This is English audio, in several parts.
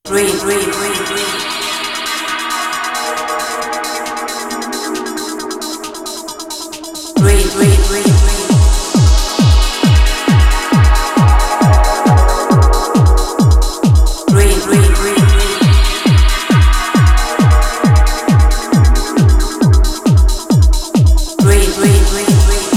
Breathe, breathe, breathe, breathe. Breathe, breathe, breathe, breathe. Breathe, breathe, breathe, breathe. Breathe, breathe, breathe, breathe.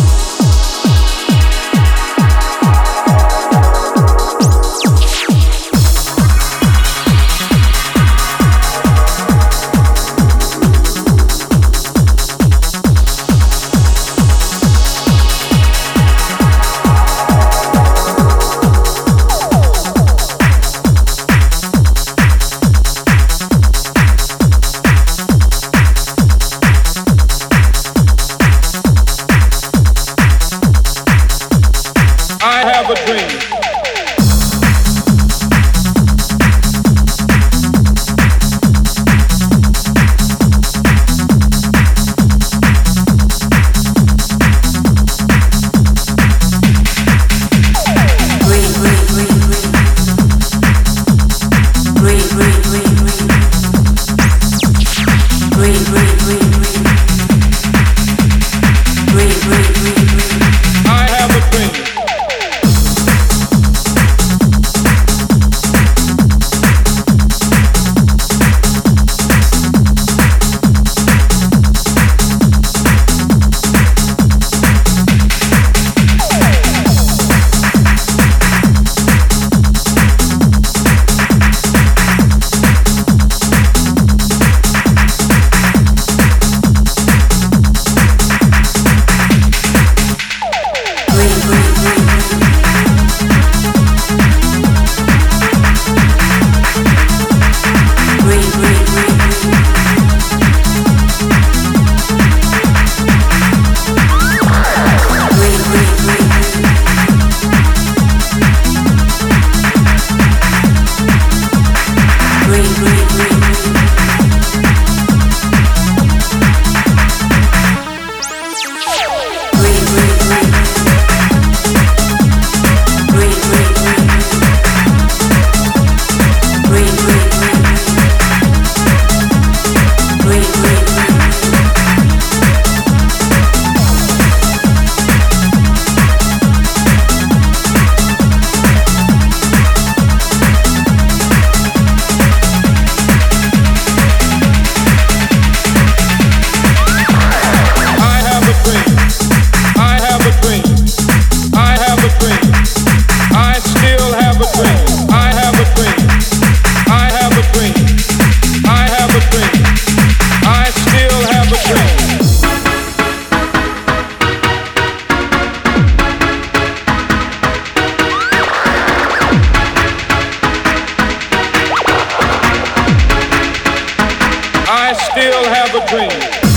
I have a dream. Breathe, breathe, breathe, breathe. Breathe, breathe, breathe, breathe. Breathe, breathe, breathe, breathe. Breathe, breathe, breathe, breathe. I have a dream. Breathe, breathe, breathe, breathe. Breathe, breathe, breathe, breathe. Breathe, breathe, breathe, breathe. Breathe, breathe, breathe, breathe. Breathe, breathe, breathe. Breathe, breathe, breathe, breathe. Breathe, breathe, breathe, breathe. Breathe, breathe, breathe, breathe. I have a dream. I have a dream. I have a dream. I still have a dream. I have a dream. I have a dream. I have a dream. I still have a dream. I still have a dream.